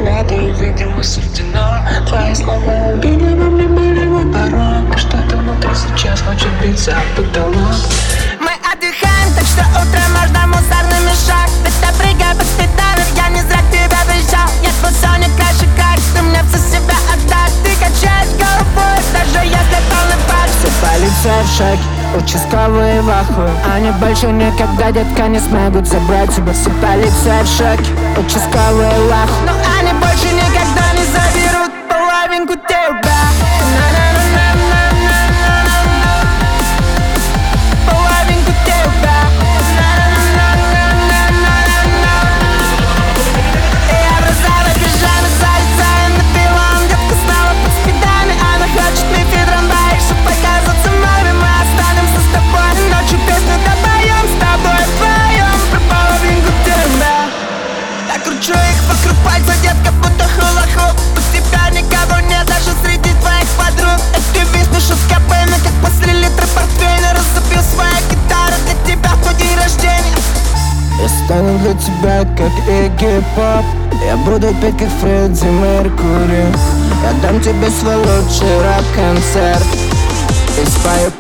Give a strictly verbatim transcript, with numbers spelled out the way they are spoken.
взгляду, видимо, суждено. Твои слова убили во мне болевой порог. Что-то внутри сейчас хочет биться об потолок. Мы отдыхаем, так что утром можно мусорный мешок. Ты прыгай под педали, я не зря к тебя приезжал. Я твой соник, краше как ты мне все себя отдашь. Ты качаешь головой, даже если полный фарш. Все полиция в шоке, участковые в ахуе. Они больше никогда, детка, не смогут забрать тебя. Все полиция в шоке, участковые в ахуе. Но они больше никогда не заберут половинку тебя. Половинку тебя. Я в розовой пижаме, залезаю на пилон. Детка снова под спидами, она хочет мифидрон. Боишься показаться маме, мы останемся с тобой. Ночью песню допоем, с тобой вдвоем про половинку тебя. Я кручу их вокруг пальца, детка, будто хула-хуп. У тебя никого нет, даже среди твоих подруг. И ты виснешь из капельны, как после литра портвейна. Разубил свою гитару для тебя в твой день рождения. Я стану для тебя как Игги Поп. Я буду петь как Фредди Меркьюри. Я дам тебе свой лучший рок-концерт и спою